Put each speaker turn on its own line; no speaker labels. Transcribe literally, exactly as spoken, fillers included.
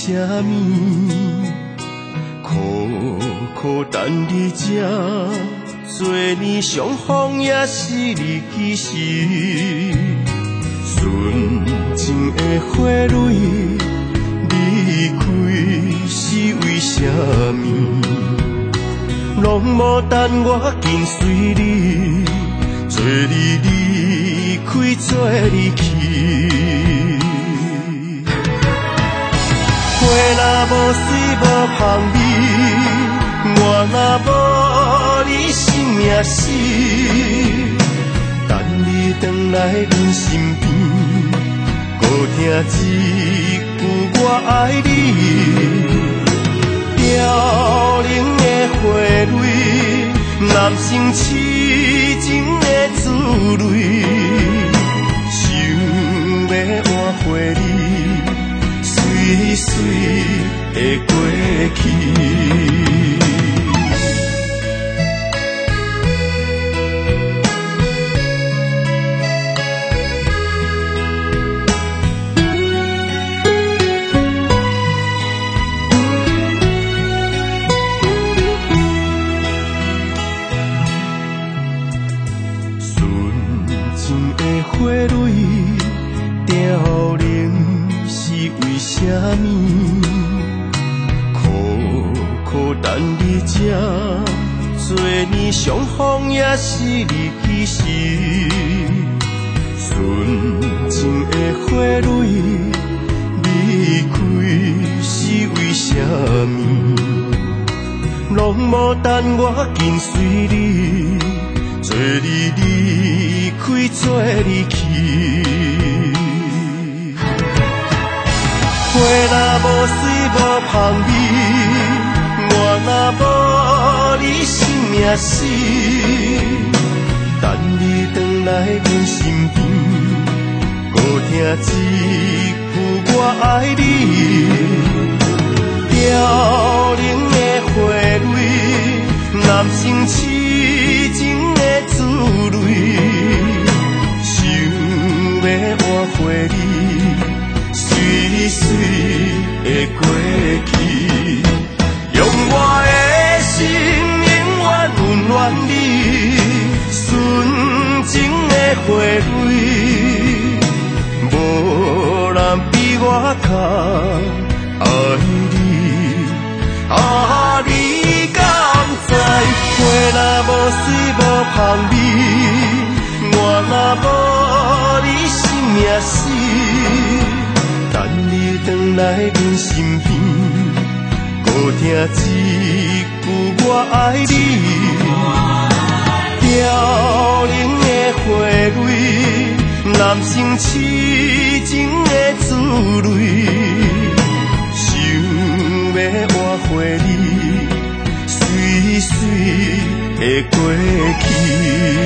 什么？苦苦等你这多年相逢，也是你其实。纯情的花蕊离开是为什么？拢无等我跟随你，做你离开，做你去。花若无水无香味，我若无你生命死。等你回来阮身边，搁听一句我爱你。凋零的花蕊，男生痴情的滋味，想要换回你水水的过去。花蕊凋零是为什么？苦苦等你这多年相逢，也是你其实。纯情的花蕊离开是为什么？拢无等我跟随你，做你离开，做你去。花若无水无香味，我若无你生命死。等你回来阮身边，搁听一句我爱你。凋零的花蕊，男生痴情的滋味，想要换回你水水的过去。用我的心永远温暖你，纯情的花蕊，无人比我较爱你。啊，你敢知？花若无水无香味，我若无你生命死。等你回来阮身边，搁听一句我爱你。凋零的花蕊，男生痴情的滋味，想要换回你水水的过去。